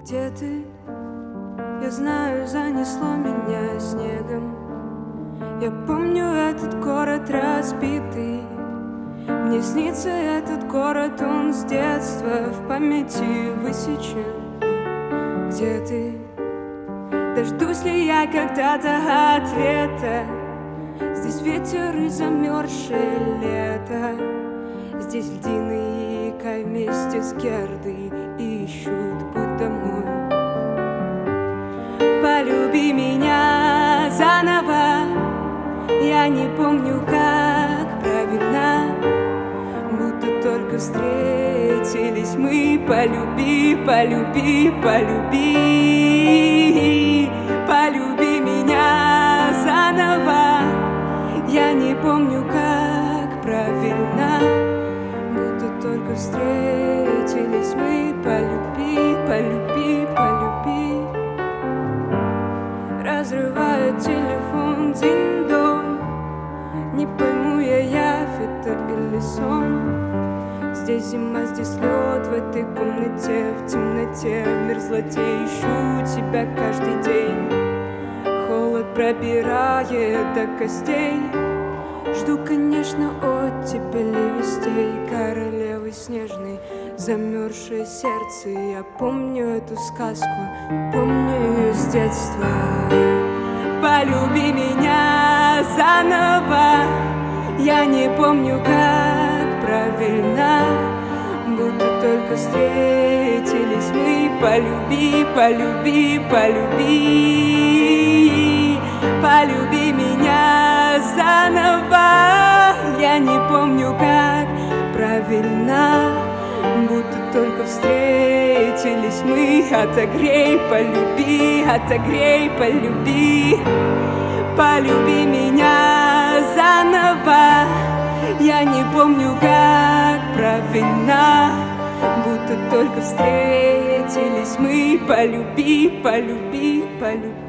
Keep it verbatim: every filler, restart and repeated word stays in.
Где ты? Я знаю, занесло меня снегом. Я помню этот город разбитый. Мне снится этот город, он с детства в памяти высечен. Где ты? Дождусь ли я когда-то ответа? Здесь ветер и замерзшее лето. Здесь льдины и Кай вместе с Гердой ищут путь домой. Полюби меня заново. Я не помню, как правильно, будто только встретились мы. Полюби, полюби, полюби. Полюби меня заново. Я не помню, как правильно, будто только встретились мы. Полюби, полюби, полюби. Разрывает телефон динь-дон. Не пойму я, явь это или сон. Здесь зима, здесь лед, в этой комнате, в темноте, в мерзлоте ищу тебя каждый день. Холод пробирает до костей. Жду, конечно, оттепели вестей. Королевы снежной, замерзшее сердце. Я помню эту сказку, помню ее с детства. Полюби меня заново. Я не помню, как правильно, будто только встретились мы. Полюби, полюби, полюби. Полюби меня заново. Я не помню, как правильно, будто только встретились мы. Отогрей, полюби, отогрей, полюби. Полюби меня заново. Я не помню, как правильно, будто только встретились мы. Полюби, полюби, полюби.